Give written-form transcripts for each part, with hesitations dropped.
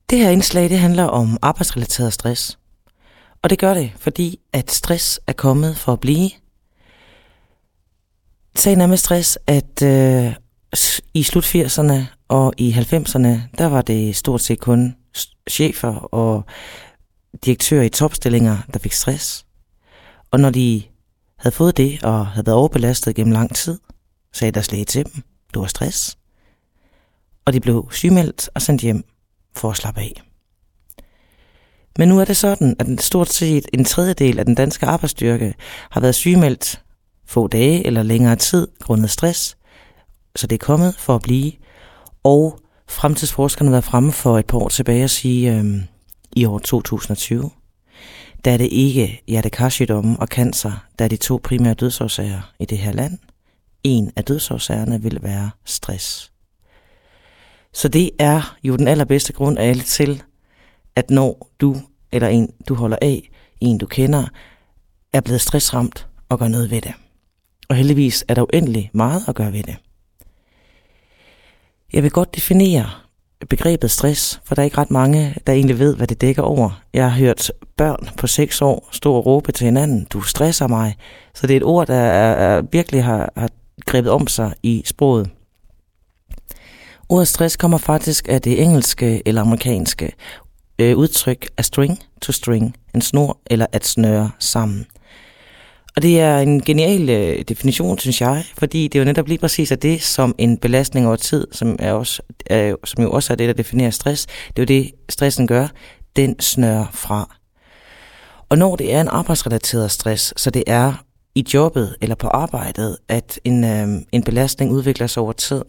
Det her indslag, det handler om arbejdsrelateret stress. Og det gør det, fordi at stress er kommet for at blive. Sagen er med stress, at i slut 80'erne og i 90'erne, der var det stort set kun chefer og direktører i topstillinger, der fik stress. Og når de havde fået det og havde været overbelastet gennem lang tid, sagde deres læge til dem, du har stress. Og de blev sygemeldt og sendt hjem for at slappe af. Men nu er det sådan, at stort set en tredjedel af den danske arbejdsstyrke har været sygemeldt få dage eller længere tid grundet stress, så det er kommet for at blive. Og fremtidsforskerne har været fremme for et par år tilbage at sige, i år 2020, der er det ikke hjertekarsygdomme og cancer, der er de to primære dødsårsager i det her land. En af dødsårsagerne vil være stress. Så det er jo den allerbedste grund af alle til, at når du eller en, du holder af, en du kender, er blevet stressramt og gør noget ved det. Og heldigvis er der uendelig meget at gøre ved det. Jeg vil godt definere begrebet stress, for der er ikke ret mange, der egentlig ved, hvad det dækker over. Jeg har hørt børn på 6 år stå og råbe til hinanden, du stresser mig. Så det er et ord, der virkelig har grebet om sig i sproget. Ordet stress kommer faktisk af det engelske eller amerikanske udtryk a string to string, en snor eller at snøre sammen. Og det er en genial definition, synes jeg, fordi det er jo netop lige præcis af det, som en belastning over tid, som jo også er det, der definerer stress. Det er jo det, stressen gør, den snører fra. Og når det er en arbejdsrelateret stress, så det er i jobbet eller på arbejdet, at en belastning udvikler sig over tid,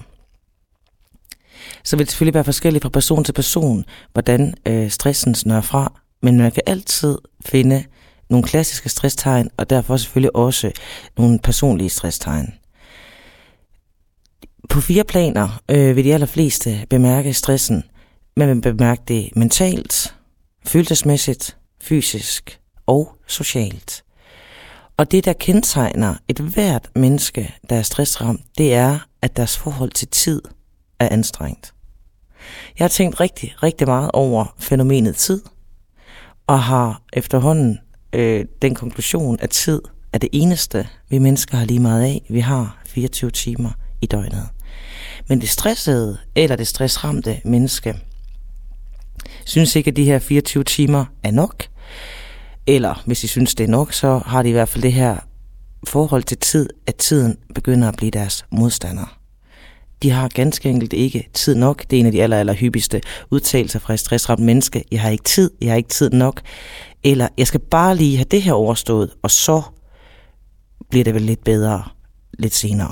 så vil det selvfølgelig være forskelligt fra person til person, hvordan stressen snører fra. Men man kan altid finde nogle klassiske stresstegn, og derfor selvfølgelig også nogle personlige stresstegn. På 4 planer vil de allerfleste bemærke stressen. Man vil bemærke det mentalt, følelsesmæssigt, fysisk og socialt. Og det, der kendetegner et hvert menneske, der er stressramt, det er, at deres forhold til tid er anstrengt. Jeg har tænkt rigtig, rigtig meget over fænomenet tid, og har efterhånden den konklusion, at tid er det eneste, vi mennesker har lige meget af. Vi har 24 timer i døgnet. Men det stressede eller det stressramte menneske synes ikke, at de her 24 timer er nok. Eller hvis de synes, det er nok, så har de i hvert fald det her forhold til tid, at tiden begynder at blive deres modstander. De har ganske enkelt ikke tid nok. Det er en af de aller hyppigste udtalelser fra et stressramt menneske. Jeg har ikke tid nok. Eller jeg skal bare lige have det her overstået, og så bliver det vel lidt bedre lidt senere.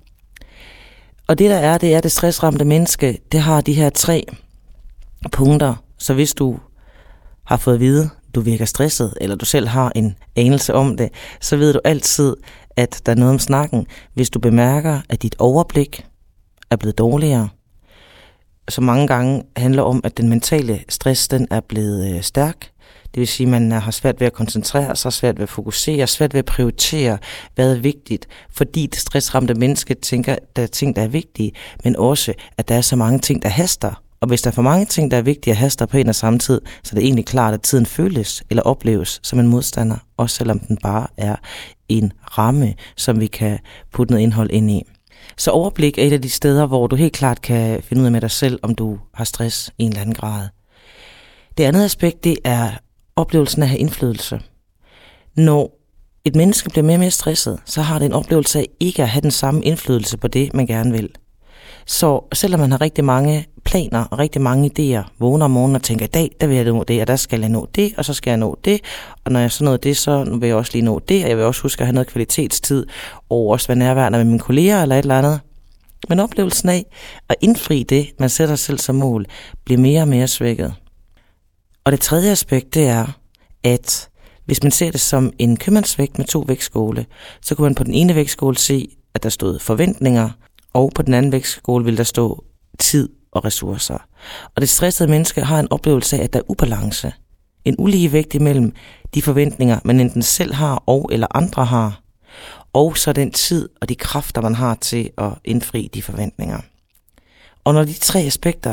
Og det der er, det er det stressramte menneske, det har de her 3 punkter. Så hvis du har fået at vide, du virker stresset, eller du selv har en anelse om det, så ved du altid, at der er noget om snakken. Hvis du bemærker, at dit overblik er blevet dårligere, så mange gange handler om, at den mentale stress, den er blevet stærk. Det vil sige, at man har svært ved at koncentrere sig, svært ved at fokusere, svært ved at prioritere, hvad er vigtigt, fordi det stressramte menneske tænker, at der er ting, der er vigtige, men også, at der er så mange ting, der haster. Og hvis der er for mange ting, der er vigtige og haster på en og samme tid, så er det egentlig klart, at tiden føles eller opleves som en modstander, også selvom den bare er en ramme, som vi kan putte noget indhold ind i. Så overblik er et af de steder, hvor du helt klart kan finde ud af med dig selv, om du har stress i en eller anden grad. Det andet aspekt, det er oplevelsen af at have indflydelse. Når et menneske bliver mere og mere stresset, så har det en oplevelse af ikke at have den samme indflydelse på det, man gerne vil. Så selvom man har rigtig mange planer og rigtig mange idéer, vågner om morgenen og tænker, i dag der vil jeg nå det, og der skal jeg nå det, og så skal jeg nå det, og når jeg så nåede det, så vil jeg også lige nå det, og jeg vil også huske at have noget kvalitetstid, og også være nærværende med mine kolleger eller et eller andet. Men oplevelsen af at indfri det, man sætter selv som mål, bliver mere og mere svækket. Og det tredje aspekt, det er, at hvis man ser det som en købmandsvægt med 2 vægtskåle, så kunne man på den ene vægtskåle se, at der stod forventninger, og på den anden vægtskåle vil der stå tid og ressourcer. Og det stressede menneske har en oplevelse af, at der er ubalance. En ulige vægt imellem de forventninger, man enten selv har og eller andre har, og så den tid og de kræfter, man har til at indfri de forventninger. Og når de 3 aspekter,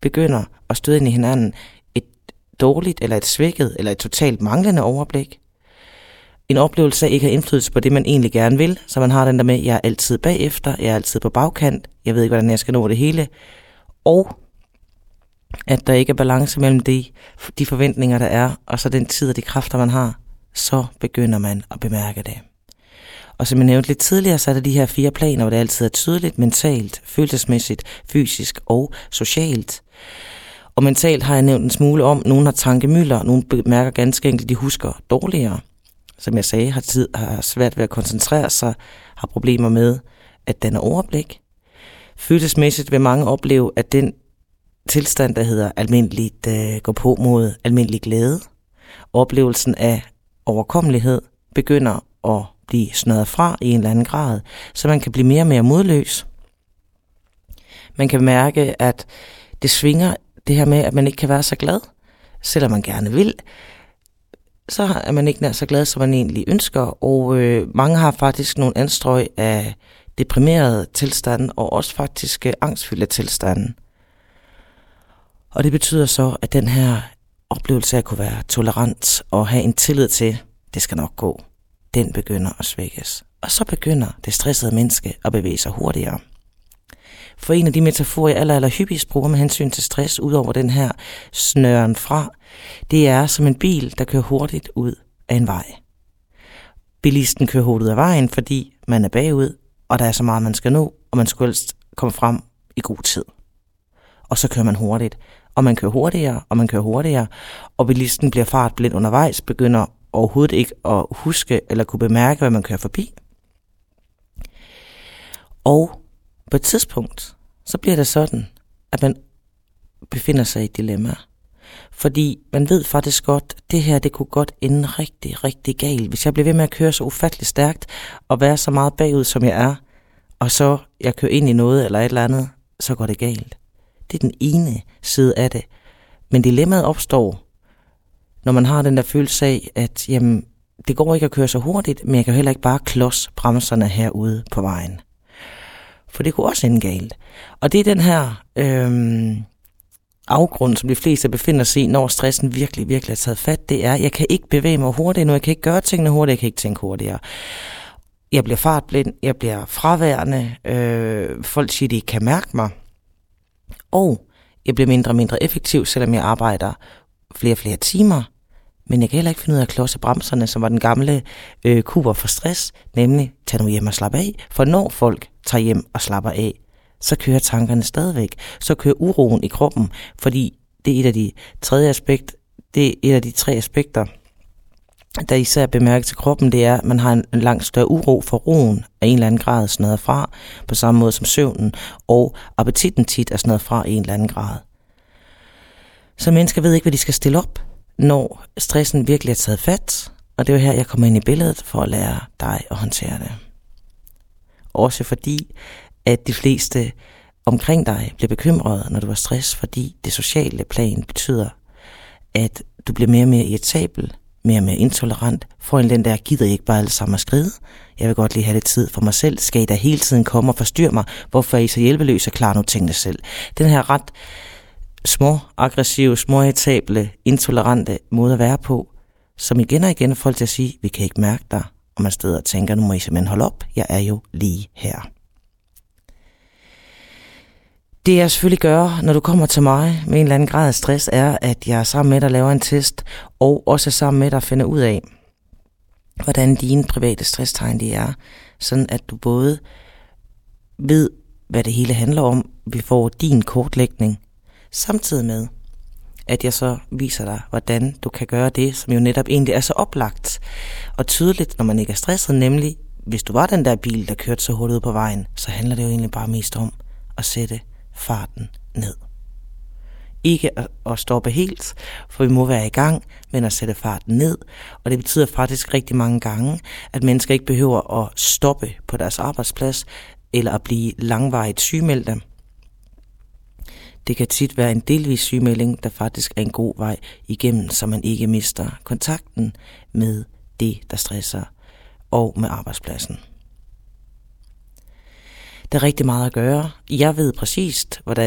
begynder at støde ind i hinanden et dårligt, eller et svækket, eller et totalt manglende overblik. En oplevelse af ikke at have indflydelse på det, man egentlig gerne vil, så man har den der med, jeg er altid bagefter, jeg er altid på bagkant, jeg ved ikke, hvordan jeg skal nå det hele, og at der ikke er balance mellem de forventninger, der er, og så den tid og de kræfter, man har, så begynder man at bemærke det. Og som jeg nævnte lidt tidligere, så er der de her 4 planer, hvor det altid er tydeligt, mentalt, følelsesmæssigt, fysisk og socialt. Og mentalt har jeg nævnt en smule om, nogen har tankemylder, nogen bemærker ganske enkelt, de husker dårligere. Som jeg sagde, har svært ved at koncentrere sig, har problemer med at danne overblik. Følelsesmæssigt vil mange opleve, at den tilstand, der hedder almindeligt går på mod almindelig glæde, oplevelsen af overkommelighed, begynder at blive snøret fra i en eller anden grad, så man kan blive mere og mere modløs. Man kan mærke, at det svinger det her med, at man ikke kan være så glad, selvom man gerne vil. Så er man ikke nær så glad, som man egentlig ønsker, og mange har faktisk nogle anstrøg af deprimerede tilstande, og også faktisk angstfyldte tilstande. Og det betyder så, at den her oplevelse af at kunne være tolerant og have en tillid til, det skal nok gå, den begynder at svækkes. Og så begynder det stressede menneske at bevæge sig hurtigere. For en af de metaforer, jeg aller hyppigst bruger med hensyn til stress, ud over den her snøren fra, det er som en bil, der kører hurtigt ud af en vej. Bilisten kører hurtigt ud af vejen, fordi man er bagud, og der er så meget, man skal nå, og man skal helst komme frem i god tid. Og så kører man hurtigt, og man kører hurtigere, og man kører hurtigere, og bilisten bliver fartblind undervejs, begynder overhovedet ikke at huske eller kunne bemærke, hvad man kører forbi. Og på et tidspunkt, så bliver det sådan, at man befinder sig i et dilemma. Fordi man ved faktisk godt, at det her, det kunne godt ende rigtig, rigtig galt. Hvis jeg bliver ved med at køre så ufattelig stærkt, og være så meget bagud, som jeg er, og så jeg kører ind i noget eller et eller andet, så går det galt. Det er den ene side af det. Men dilemmaet opstår, når man har den der følelse af, at jamen, det går ikke at køre så hurtigt, men jeg kan heller ikke bare klods bremserne herude på vejen. For det kunne også ende galt. Og det er den her afgrund, som de fleste befinder sig i, når stressen virkelig, virkelig er taget fat. Det er, jeg kan ikke bevæge mig hurtigt nu, jeg kan ikke gøre tingene hurtigt, jeg kan ikke tænke hurtigere. Jeg bliver fartblind, jeg bliver fraværende, folk siger, de ikke kan mærke mig. Og jeg bliver mindre og mindre effektiv, selvom jeg arbejder flere og flere timer. Men jeg kan heller ikke finde ud af at klodse bremserne, som var den gamle kuber for stress, nemlig tag nu hjem og slap af. For når folk tager hjem og slapper af, så kører tankerne stadigvæk. Så kører uroen i kroppen, fordi det er et af de 3 aspekter, der især bemærket til kroppen, det er, at man har en langt større uro for roen af en eller anden grad snøret fra, på samme måde som søvnen, og appetitten tit er snøret fra i en eller anden grad. Så mennesker ved ikke, hvad de skal stille op, når stressen virkelig er taget fat, og det er jo her, jeg kommer ind i billedet for at lære dig at håndtere det. Også fordi, at de fleste omkring dig bliver bekymrede, når du har stress, fordi det sociale plan betyder, at du bliver mere og mere irritabel, mere og mere intolerant, får en den der, gider I ikke bare alle sammen at skride? Jeg vil godt lige have lidt tid for mig selv. Skal I da hele tiden komme og forstyrre mig? Hvorfor er I så hjælpeløse og klarer nu tingene selv? Den her ret aggressive, irritable, intolerante måde at være på, som igen og igen er folk til at sige, vi kan ikke mærke dig, og man steder og tænker, nu må I simpelthen holde op, jeg er jo lige her. Det jeg selvfølgelig gør, når du kommer til mig med en eller anden grad af stress, er, at jeg er sammen med dig laver en test, og også sammen med dig finder ud af, hvordan dine private stresstegn de er, sådan at du både ved, hvad det hele handler om, vi får din kortlægning, samtidig med, at jeg så viser dig, hvordan du kan gøre det, som jo netop egentlig er så oplagt og tydeligt, når man ikke er stresset, nemlig, hvis du var den der bil, der kørte så hurtigt ud på vejen, så handler det jo egentlig bare mest om at sætte farten ned. Ikke at stoppe helt, for vi må være i gang, men at sætte farten ned. Og det betyder faktisk rigtig mange gange, at mennesker ikke behøver at stoppe på deres arbejdsplads, eller at blive langvarigt sygemeldte. Det kan tit være en delvis sygemelding, der faktisk er en god vej igennem, så man ikke mister kontakten med det, der stresser, og med arbejdspladsen. Der er rigtig meget at gøre. Jeg ved præcist, hvordan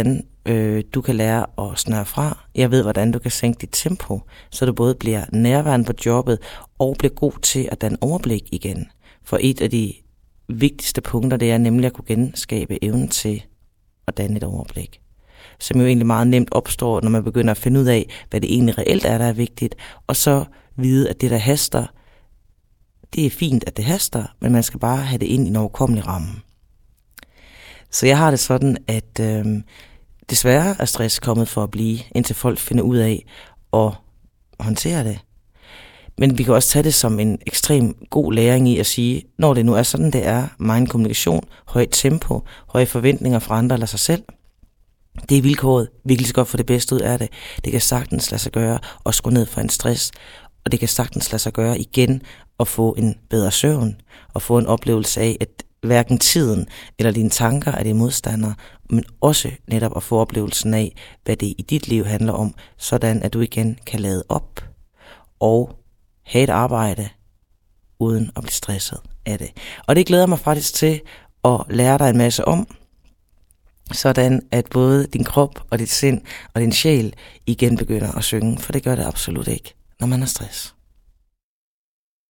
du kan lære at snøre fra. Jeg ved, hvordan du kan sænke dit tempo, så du både bliver nærværende på jobbet og bliver god til at danne overblik igen. For et af de vigtigste punkter, det er nemlig at kunne genskabe evnen til at danne et overblik. Som jo egentlig meget nemt opstår, når man begynder at finde ud af, hvad det egentlig reelt er, der er vigtigt, og så vide, at det, der haster, det er fint, at det haster, men man skal bare have det ind i en overkommelig ramme. Så jeg har det sådan, at desværre er stress kommet for at blive, indtil folk finder ud af at håndtere det. Men vi kan også tage det som en ekstrem god læring i at sige, når det nu er sådan, det er, megen kommunikation, højt tempo, høje forventninger fra andre eller sig selv. Det er vilkåret, virkelig godt få det bedste ud af det. Det kan sagtens lade sig gøre at skrue ned for en stress, og det kan sagtens lade sig gøre igen at få en bedre søvn, og få en oplevelse af, at hverken tiden eller dine tanker er det modstandere, men også netop at få oplevelsen af, hvad det i dit liv handler om, sådan at du igen kan lade op og have et arbejde uden at blive stresset af det. Og det glæder mig faktisk til at lære dig en masse om, sådan at både din krop og dit sind og din sjæl igen begynder at synge, for det gør det absolut ikke, når man har stress.